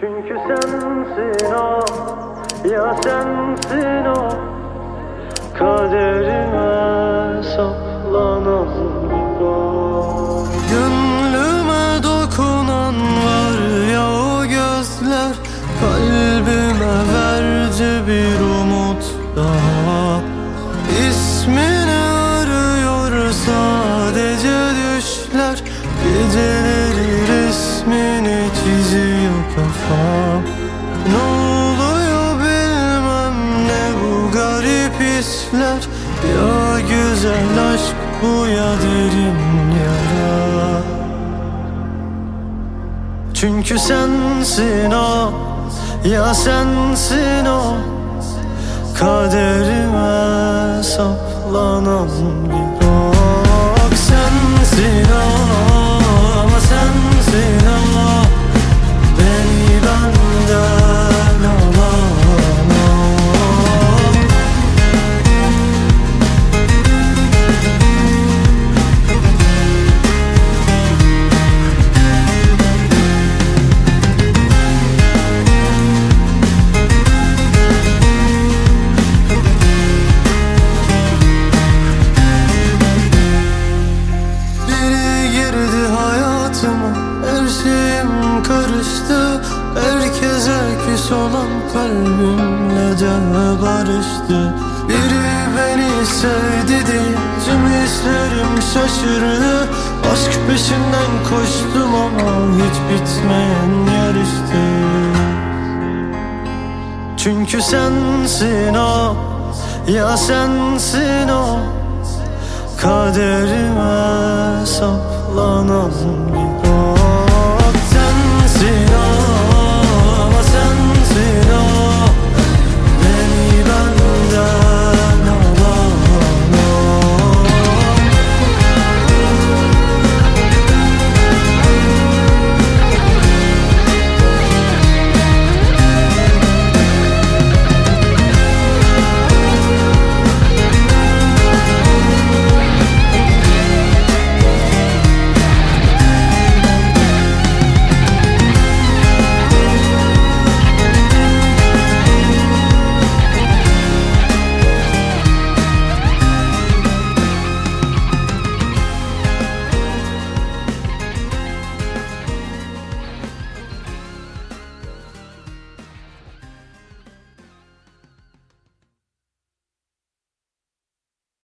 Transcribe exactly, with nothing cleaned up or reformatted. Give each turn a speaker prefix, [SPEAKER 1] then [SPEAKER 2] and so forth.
[SPEAKER 1] Çünkü sensin o, ya sensin o, kaderime saplanan bir o.
[SPEAKER 2] Gönlüme dokunan var ya o gözler, kalbime verdi bir umut daha. İsmini arıyor sadece düşler, geceleri resmini çiziyor kafam. Ne oluyor bilmem, ne bu garip hisler, ya güzel aşk bu ya derin yara. Çünkü sensin o, ya sensin o, kaderime saplanan bir ok. Sensin o, ama sensin o, beni benden alan o. Her şeyim karıştı, herkese küs olan kalbimle de barıştı. Biri beni sevdi diye tüm hislerim şaşırdı. Aşk peşinden koştum ama hiç bitmeyen yarıştı. Çünkü sensin o, ya sensin o, kaderime saplanan